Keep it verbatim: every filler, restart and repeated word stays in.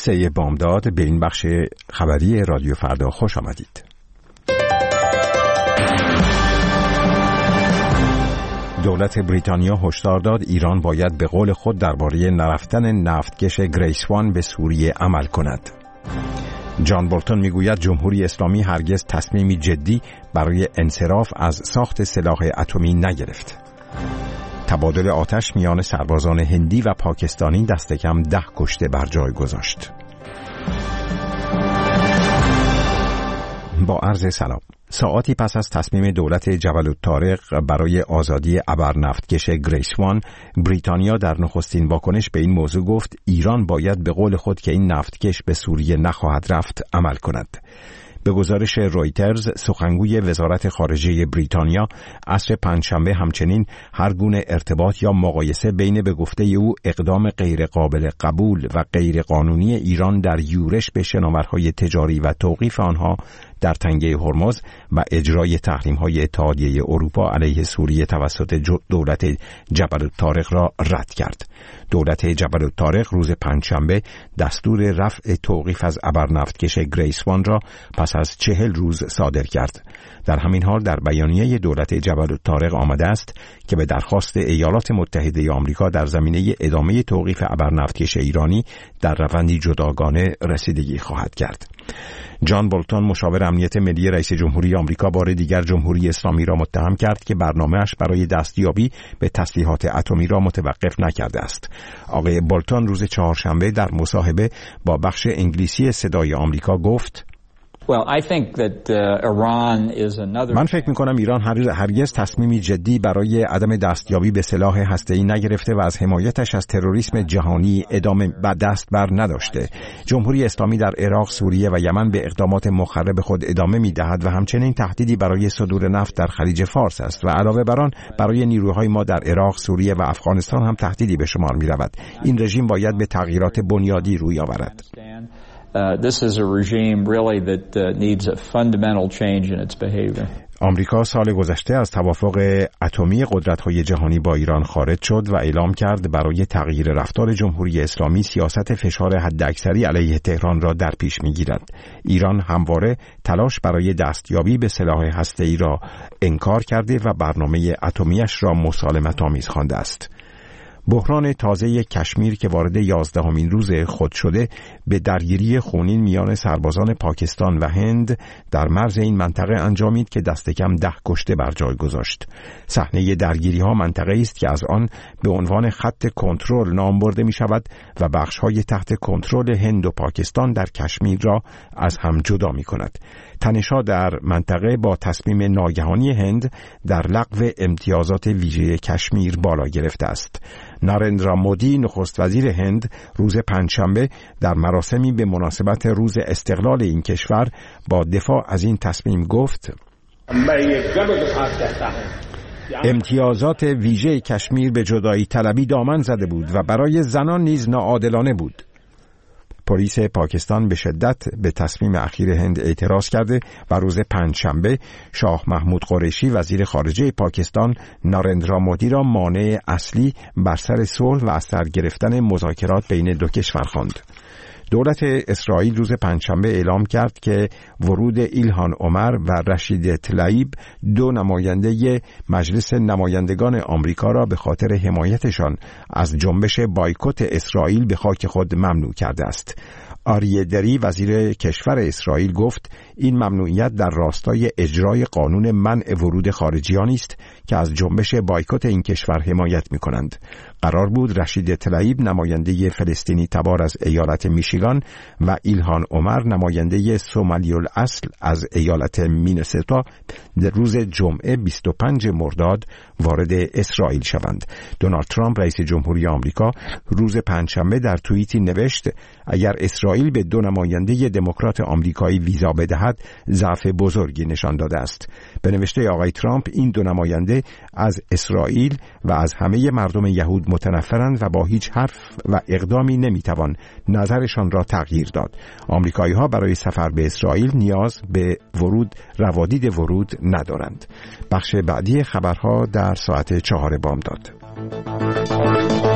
سه بامداد، به این بخش خبری رادیو فردا خوش آمدید. دولت بریتانیا هشدار داد ایران باید به قول خود درباره نرفتن نفتکش گریس وان به سوریه عمل کند. جان بولتون میگوید جمهوری اسلامی هرگز تصمیمی جدی برای انصراف از ساخت سلاح اتمی نگرفت. تبادل آتش میان سربازان هندی و پاکستانی دست کم ده کشته بر جای گذاشت. با عرض سلام. ساعاتی پس از تصمیم دولت جبل الطارق برای آزادی ابرنفتکش گریس وان، بریتانیا در نخستین واکنش به این موضوع گفت ایران باید به قول خود که این نفتکش به سوریه نخواهد رفت عمل کند. به گزارش رویترز، سخنگوی وزارت خارجه بریتانیا عصر پنجشنبه همچنین هر گونه ارتباط یا مقایسه بین به گفته او اقدام غیر قابل قبول و غیر قانونی ایران در یورش به شناورهای تجاری و توقیف آنها در تنگه هرمز و اجرای تحریم‌های اتحادیه اروپا علیه سوریه توسط دولت جبل الطارق را رد کرد. دولت جبل الطارق روز پنجشنبه دستور رفع توقیف از ابرنفتکش گریس وان را پس از چهل روز صادر کرد. در همین حال در بیانیه دولت جبل الطارق آمده است که به درخواست ایالات متحده آمریکا در زمینه ادامه توقیف ابرنفتکش ایرانی در روندی جداگانه رسیدگی خواهد کرد. جان بولتون مشاور امنیت ملی رئیس جمهوری آمریکا بار دیگر جمهوری اسلامی را متهم کرد که برنامه‌اش برای دستیابی به تسلیحات اتمی را متوقف نکرده است. آقای بولتون روز چهارشنبه در مصاحبه با بخش انگلیسی صدای آمریکا گفت: Well, I think that uh, Iran is another... من فکر می‌کنم ایران هرگز تصمیمی جدی برای عدم دستیابی به سلاح هسته‌ای نگرفته و از حمایتش از تروریسم جهانی ادامه و دست بر نداشته. جمهوری اسلامی در عراق، سوریه و یمن به اقدامات مخرب خود ادامه می‌دهد و همچنین تهدیدی برای صدور نفت در خلیج فارس است و علاوه بر آن برای نیروهای ما در عراق، سوریه و افغانستان هم تهدیدی به شمار می‌رود. این رژیم باید به تغییرات بنیادی روی آورد. Uh, this is a regime really that uh, needs a fundamental change in its behavior. آمریکا سال گذشته از توافق اتمی قدرت‌های جهانی با ایران خارج شد و اعلام کرد برای تغییر رفتار جمهوری اسلامی سیاست فشار حداکثری علیه تهران را در پیش می‌گیرد. ایران همواره تلاش برای دستیابی به سلاح هسته‌ای را انکار کرده و برنامه اتمیش را مسالمت‌آمیز خوانده است. بحران تازه کشمیر که وارد یازدهمین روز خود شده به درگیری خونین میان سربازان پاکستان و هند در مرز این منطقه انجامید که دست کم ده کشته بر جای گذاشت. صحنه درگیری ها منطقه است که از آن به عنوان خط کنترل نام برده می شود و بخش های تحت کنترل هند و پاکستان در کشمیر را از هم جدا می کند. تنش‌ها در منطقه با تصمیم ناگهانی هند در لغو امتیازات ویژه کشمیر بالا گرفته است. نارندرا مودی نخست وزیر هند روز پنجشنبه در مراسمی به مناسبت روز استقلال این کشور با دفاع از این تصمیم گفت: امتیازات ویژه کشمیر به جدایی طلبی دامن زده بود و برای زنان نیز ناعادلانه بود. پلیس پاکستان به شدت به تصمیم اخیر هند اعتراض کرده و روز پنجشنبه شاه محمود قریشی وزیر خارجه پاکستان نارندرا مودی را مانع اصلی بر سر صلح و از سر گرفتن مذاکرات بین دو کشور خواند. دولت اسرائیل روز پنجشنبه اعلام کرد که ورود ایلهان عمر و رشید تلایب، دو نماینده مجلس نمایندگان آمریکا را به خاطر حمایتشان از جنبش بایکوت اسرائیل به خاک خود ممنوع کرده است. آریه دری وزیر کشور اسرائیل گفت این ممنوعیت در راستای اجرای قانون منع ورود خارجیانی است که از جنبش بایکوت این کشور حمایت می‌کنند. قرار بود رشید تلایب نماینده فلسطینی تبار از ایالت میشیگان و ایلهان عمر نماینده سومالی الاصل از ایالت مینسوتا در روز جمعه بیست و پنجم مرداد وارد اسرائیل شوند. دونالد ترامپ رئیس جمهوری آمریکا روز پنجشنبه در توییتی نوشت اگر اسرائیل به دو نماینده دموکرات آمریکایی ویزا بدهد ضعف بزرگی نشان داده است. به نوشته آقای ترامپ این دو نماینده از اسرائیل و از همه مردم یهود متنفرند و با هیچ حرف و اقدامی نمیتوان نظرشان را تغییر داد. آمریکایی ها برای سفر به اسرائیل نیاز به ورود روادید ورود ندارند. بخش بعدی خبرها در ساعت چهار بامداد.